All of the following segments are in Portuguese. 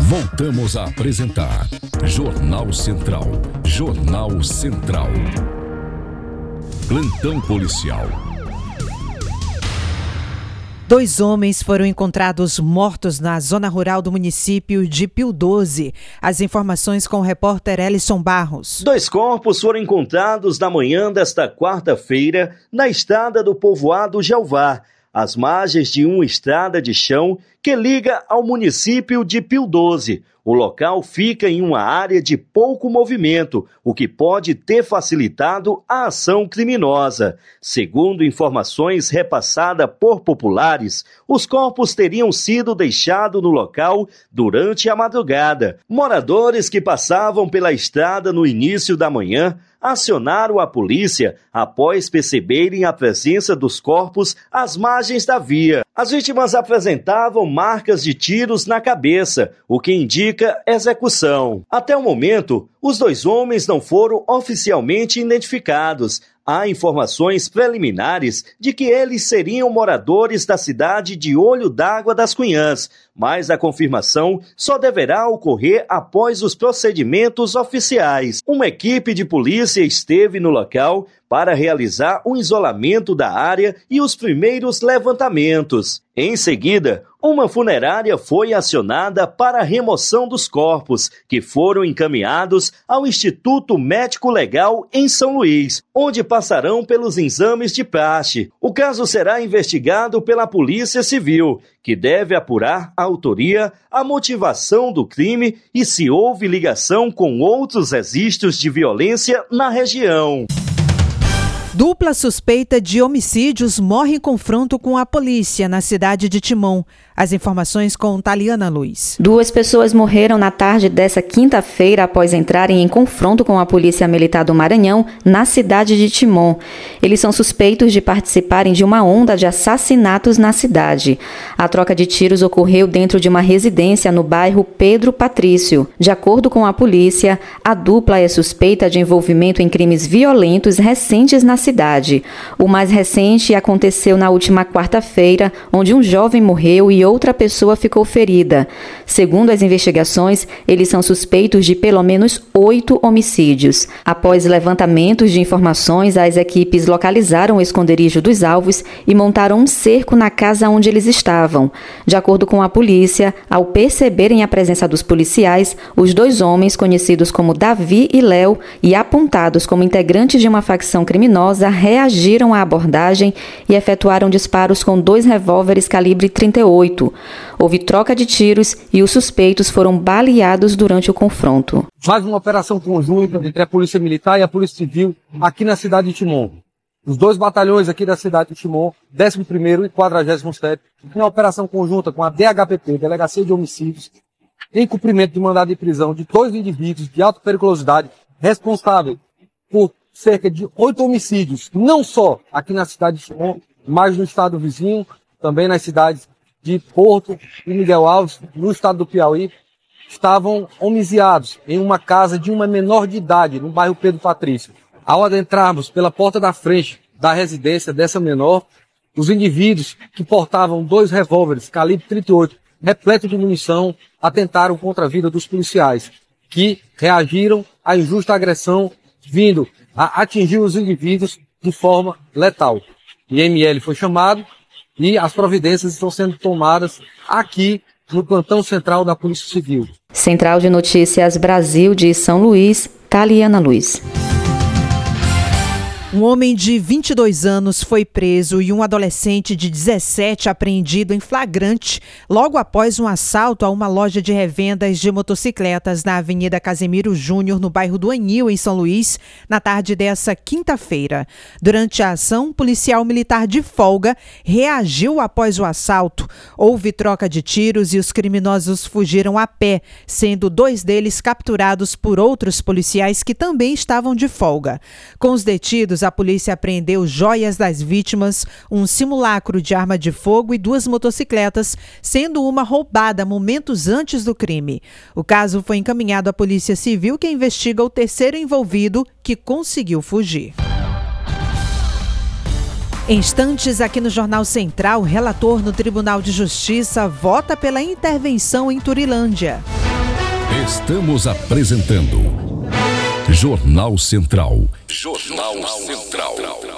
Voltamos a apresentar Jornal Central. Jornal Central. Plantão policial. 2 homens foram encontrados mortos na zona rural do município de Pio 12. As informações com o repórter Elison Barros. 2 corpos foram encontrados na manhã desta quarta-feira na estrada do povoado Jeová, às margens de uma estrada de chão que liga ao município de Pio 12. O local fica em uma área de pouco movimento, o que pode ter facilitado a ação criminosa. Segundo informações repassadas por populares, os corpos teriam sido deixados no local durante a madrugada. Moradores que passavam pela estrada no início da manhã acionaram a polícia após perceberem a presença dos corpos às margens da via. As vítimas apresentavam marcas de tiros na cabeça, o que indica execução. Até o momento, os 2 homens não foram oficialmente identificados. Há informações preliminares de que eles seriam moradores da cidade de Olho d'Água das Cunhãs, mas a confirmação só deverá ocorrer após os procedimentos oficiais. Uma equipe de polícia esteve no local para realizar o isolamento da área e os primeiros levantamentos. Em seguida, uma funerária foi acionada para a remoção dos corpos, que foram encaminhados ao Instituto Médico Legal em São Luís, onde passarão pelos exames de praxe. O caso será investigado pela Polícia Civil, que deve apurar a autoria, a motivação do crime e se houve ligação com outros registros de violência na região. Dupla suspeita de homicídios morre em confronto com a polícia na cidade de Timon. As informações com Taliana Luiz. 2 pessoas morreram na tarde dessa quinta-feira após entrarem em confronto com a Polícia Militar do Maranhão na cidade de Timon. Eles são suspeitos de participarem de uma onda de assassinatos na cidade. A troca de tiros ocorreu dentro de uma residência no bairro Pedro Patrício. De acordo com a polícia, a dupla é suspeita de envolvimento em crimes violentos recentes na cidade. O mais recente aconteceu na última quarta-feira, onde um jovem morreu e outra pessoa ficou ferida. Segundo as investigações, eles são suspeitos de pelo menos 8 homicídios. Após levantamentos de informações, as equipes localizaram o esconderijo dos alvos e montaram um cerco na casa onde eles estavam. De acordo com a polícia, ao perceberem a presença dos policiais, os 2 homens, conhecidos como Davi e Léo e apontados como integrantes de uma facção criminosa, reagiram à abordagem e efetuaram disparos com 2 revólveres calibre 38. Houve troca de tiros e os suspeitos foram baleados durante o confronto. Faz uma operação conjunta entre a Polícia Militar e a Polícia Civil aqui na cidade de Timon. Os 2 batalhões aqui da cidade de Timon, 11º e 47º, uma operação conjunta com a DHPP, Delegacia de Homicídios, em cumprimento de mandado de prisão de 2 indivíduos de alta periculosidade responsáveis por cerca de 8 homicídios, não só aqui na cidade de Timon, mas no estado vizinho, também nas cidades de Porto e Miguel Alves, no estado do Piauí, estavam homiziados em uma casa de uma menor de idade, no bairro Pedro Patrício. Ao adentrarmos pela porta da frente da residência dessa menor, os indivíduos que portavam 2 revólveres calibre 38, repletos de munição, atentaram contra a vida dos policiais, que reagiram à injusta agressão, vindo a atingir os indivíduos de forma letal. O IML foi chamado e as providências estão sendo tomadas aqui no plantão central da Polícia Civil. Central de Notícias Brasil de São Luís, Taliana Luiz. Um homem de 22 anos foi preso e um adolescente de 17 apreendido em flagrante logo após um assalto a uma loja de revendas de motocicletas na Avenida Casemiro Júnior, no bairro do Anil, em São Luís, na tarde dessa quinta-feira. Durante a ação, um policial militar de folga reagiu após o assalto. Houve troca de tiros e os criminosos fugiram a pé, sendo 2 deles capturados por outros policiais que também estavam de folga. Com os detidos, a polícia apreendeu joias das vítimas, um simulacro de arma de fogo e 2 motocicletas, sendo uma roubada momentos antes do crime. O caso foi encaminhado à Polícia Civil, que investiga o terceiro envolvido, que conseguiu fugir. Em instantes, aqui no Jornal Central, relator no Tribunal de Justiça vota pela intervenção em Turilândia. Estamos apresentando Jornal Central. Jornal Central.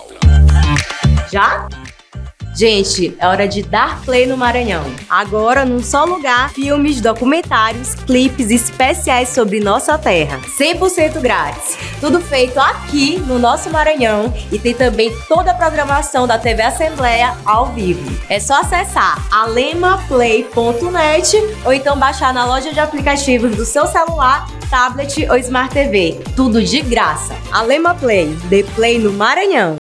Já? Gente, é hora de dar play no Maranhão. Agora, num só lugar, filmes, documentários, clipes especiais sobre nossa terra. 100% grátis. Tudo feito aqui no nosso Maranhão e tem também toda a programação da TV Assembleia ao vivo. É só acessar alemaplay.net ou então baixar na loja de aplicativos do seu celular, tablet ou Smart TV. Tudo de graça. Alema Play, dê play no Maranhão.